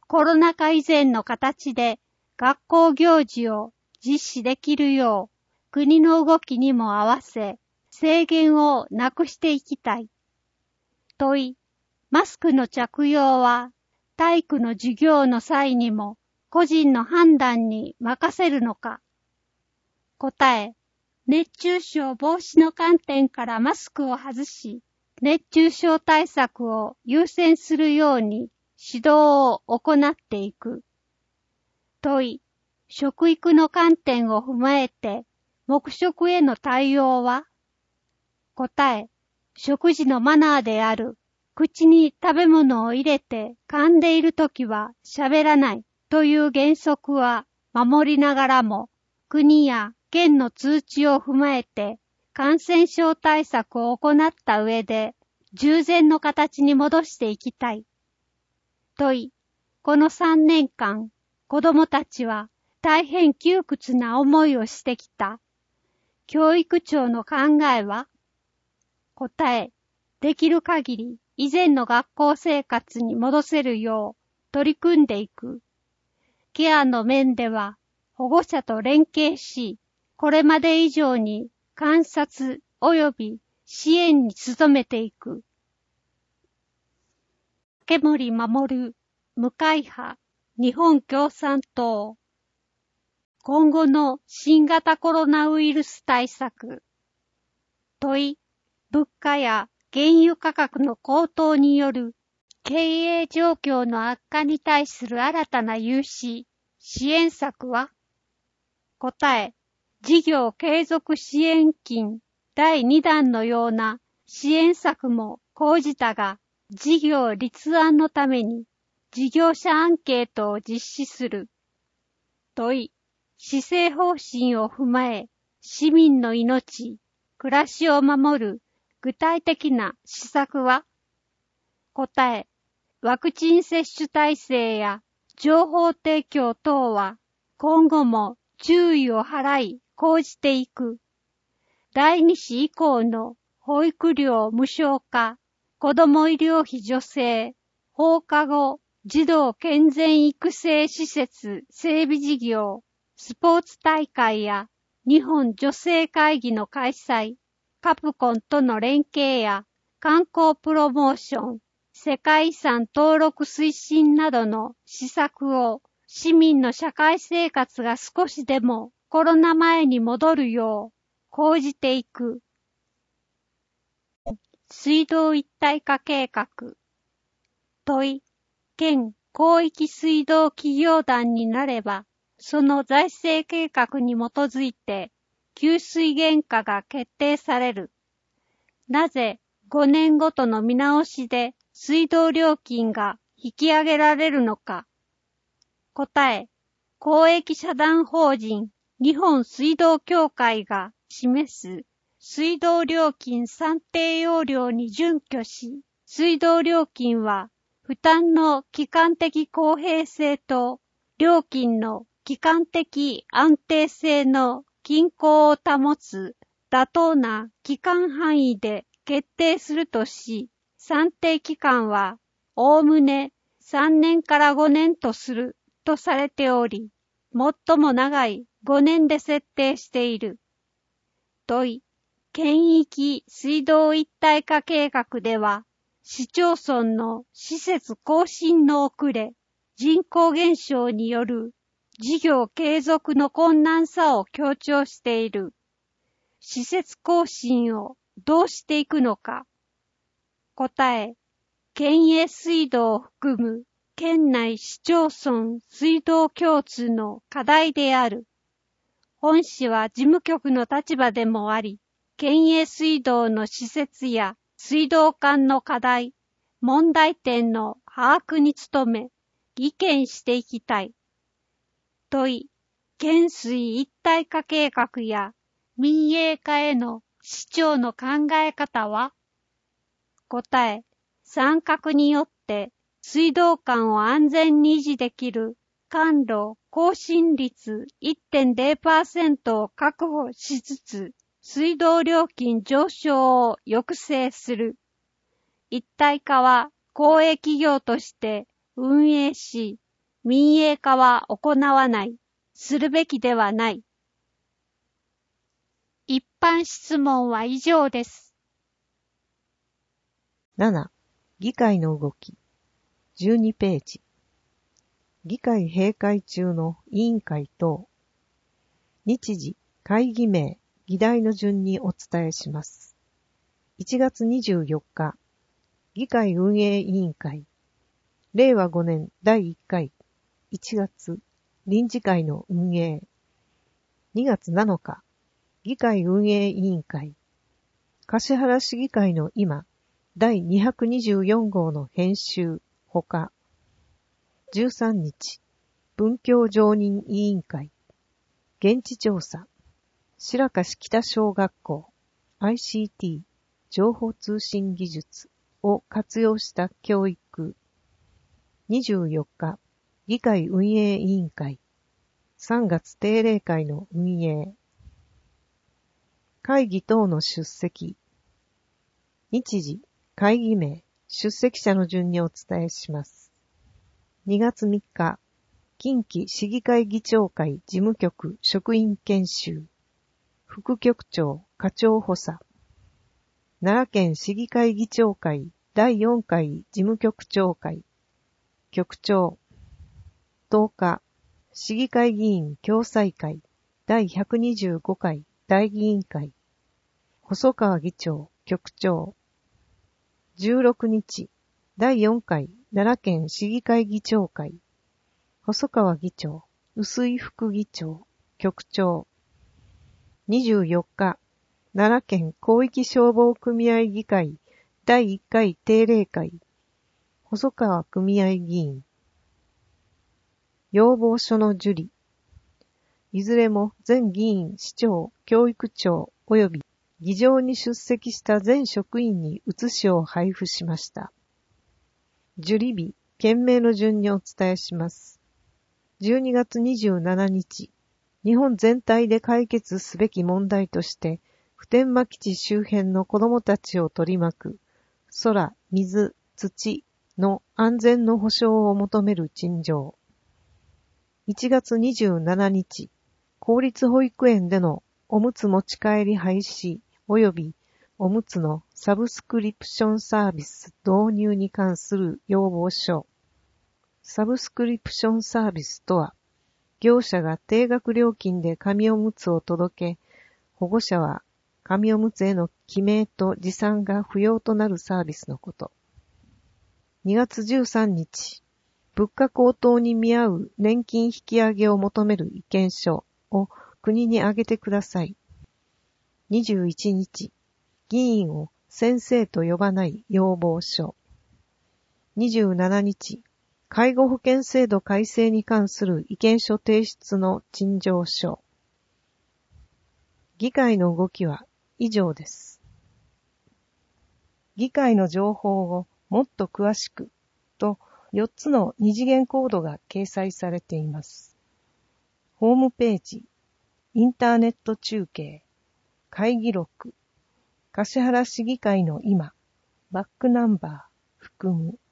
コロナ禍以前の形で学校行事を実施できるよう国の動きにも合わせ制限をなくしていきたい。問い、マスクの着用は体育の授業の際にも個人の判断に任せるのか。答え、熱中症防止の観点からマスクを外し、熱中症対策を優先するように指導を行っていく。問い、食育の観点を踏まえて、黙食への対応は？答え、食事のマナーである、口に食べ物を入れて噛んでいるときは喋らないという原則は守りながらも、国や県の通知を踏まえて感染症対策を行った上で、従前の形に戻していきたい。問い、この3年間、子供たちは大変窮屈な思いをしてきた。教育長の考えは？答え、できる限り以前の学校生活に戻せるよう取り組んでいく。ケアの面では保護者と連携し、これまで以上に観察及び支援に努めていく。竹森守、無会派、日本共産党。今後の新型コロナウイルス対策。問い、物価や原油価格の高騰による経営状況の悪化に対する新たな融資、支援策は？答え、事業継続支援金第2弾のような支援策も講じたが、事業立案のために事業者アンケートを実施する。問い、施政方針を踏まえ、市民の命、暮らしを守る具体的な施策は？答え、ワクチン接種体制や情報提供等は今後も注意を払い講じていく。第2子以降の保育料無償化、子ども医療費助成、放課後児童健全育成施設整備事業、スポーツ大会や日本女性会議の開催、カプコンとの連携や観光プロモーション、世界遺産登録推進などの施策を市民の社会生活が少しでもコロナ前に戻るよう講じていく。水道一体化計画。問い、県広域水道企業団になれば、その財政計画に基づいて、給水原価が決定される。なぜ5年ごとの見直しで水道料金が引き上げられるのか。答え、公益社団法人日本水道協会が示す水道料金算定要領に準拠し、水道料金は負担の期間的公平性と料金の期間的安定性の均衡を保つ妥当な期間範囲で決定するとし、算定期間はおおむね3年から5年とするとされており、最も長い5年で設定している。問い、県域水道一体化計画では、市町村の施設更新の遅れ、人口減少による事業継続の困難さを強調している。施設更新をどうしていくのか。答え、県営水道を含む県内市町村水道共通の課題である。本市は事務局の立場でもあり、県営水道の施設や水道管の課題、問題点の把握に努め、意見していきたい。問い、県水一体化計画や民営化への市長の考え方は？答え、参画によって水道管を安全に維持できる管路更新率 1.0% を確保しつつ、水道料金上昇を抑制する。一体化は公営企業として運営し、 民営化は行わない、するべきではない。一般質問は以上です。 7. 議会の動き。12ページ。議会閉会中の委員会等。日時、会議名、議題の順にお伝えします。1月24日、議会運営委員会。令和5年第1回、1月、臨時会の運営。2月7日、議会運営委員会。橿原市議会の今、第224号の編集、ほか。13日、文教常任委員会。現地調査。白河市北小学校。ICT、情報通信技術を活用した教育。24日、議会運営委員会。3月定例会の運営。会議等の出席。日時、会議名、出席者の順にお伝えします。2月3日、近畿市議会議長会事務局職員研修。副局長、課長補佐。奈良県市議会議長会第4回事務局長会。局長。10日、市議会議員共済会第125回大議員会。細川議長、局長。16日、第4回奈良県市議会議長会。細川議長、臼井副議長、局長。24日、奈良県広域消防組合議会第1回定例会。細川組合議員。要望書の受理。いずれも全議員、市長、教育長及び議場に出席した全職員に写しを配布しました。受理日、件名の順にお伝えします。12月27日、日本全体で解決すべき問題として、普天間基地周辺の子どもたちを取り巻く、空、水、土の安全の保障を求める陳情。1月27日、公立保育園でのおむつ持ち帰り廃止及びおむつのサブスクリプションサービス導入に関する要望書。サブスクリプションサービスとは、業者が定額料金で紙おむつを届け、保護者は紙おむつへの記名と持参が不要となるサービスのこと。2月13日、物価高騰に見合う年金引き上げを求める意見書を国に挙げてください。21日、議員を先生と呼ばない要望書。27日、介護保険制度改正に関する意見書提出の陳情書。議会の動きは以上です。議会の情報をもっと詳しくと4つの二次元コードが掲載されています。ホームページ、インターネット中継、会議録、橿原市議会の今、バックナンバー、含む。